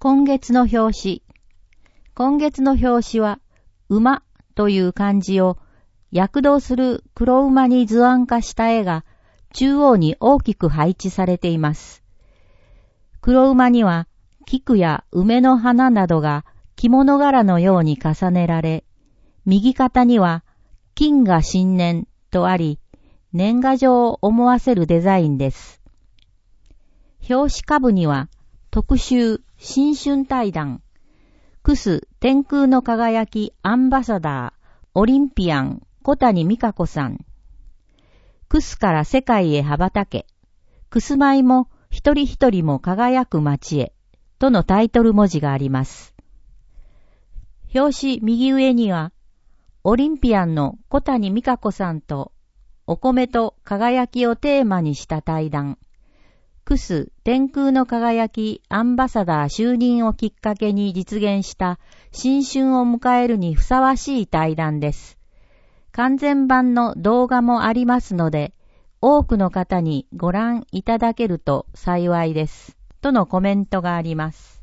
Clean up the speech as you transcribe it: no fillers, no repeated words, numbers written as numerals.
今月の表紙。今月の表紙は、馬という漢字を躍動する黒馬に図案化した絵が中央に大きく配置されています。黒馬には菊や梅の花などが着物柄のように重ねられ、右肩には金が新年とあり、年賀状を思わせるデザインです。表紙下部には特集新春対談、クス天空の輝きアンバサダー、オリンピアン小谷美香子さん、クスから世界へ羽ばたけ、クスマイも一人一人も輝く街へ、とのタイトル文字があります。表紙右上には、オリンピアンの小谷美香子さんと、お米と輝きをテーマにした対談、クス天空の輝きアンバサダー就任をきっかけに実現した新春を迎えるにふさわしい対談です。完全版の動画もありますので、多くの方にご覧いただけると幸いです。とのコメントがあります。